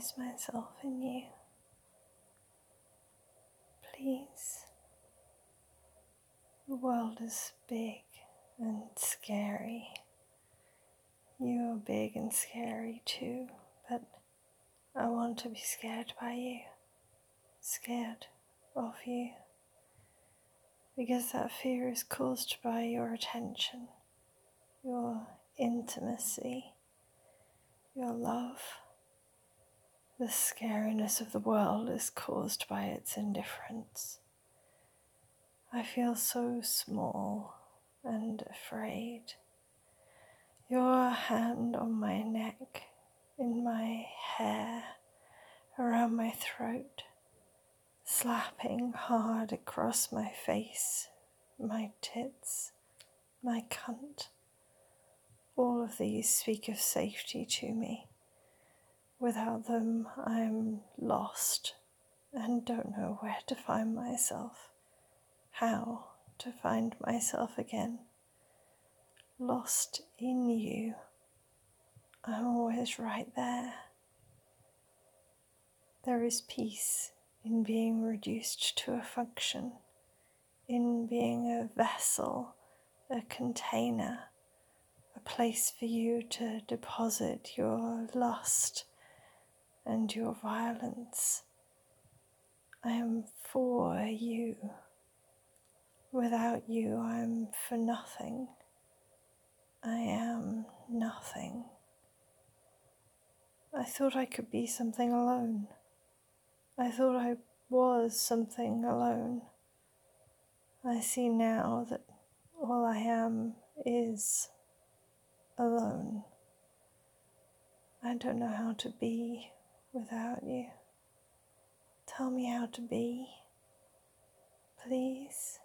lose myself in you. Please. The world is big and scary. You are big and scary too, but I want to be scared by you, scared of you, because that fear is caused by your attention, your intimacy, your love. The scariness of the world is caused by its indifference. I feel so small and afraid. Your hand on my neck, in my hair, around my throat, slapping hard across my face, my tits, my cunt. All of these speak of safety to me. Without them, I'm lost and don't know where to find myself, how to find myself again. Lost in you, I'm always right there. There is peace in being reduced to a function, in being a vessel, a container, a place for you to deposit your lust and your violence. I am for you. Without you, I'm for nothing. I am nothing. I thought I could be something alone. I thought I was something alone. I see now that all I am is alone. I don't know how to be without you. Tell me how to be, please.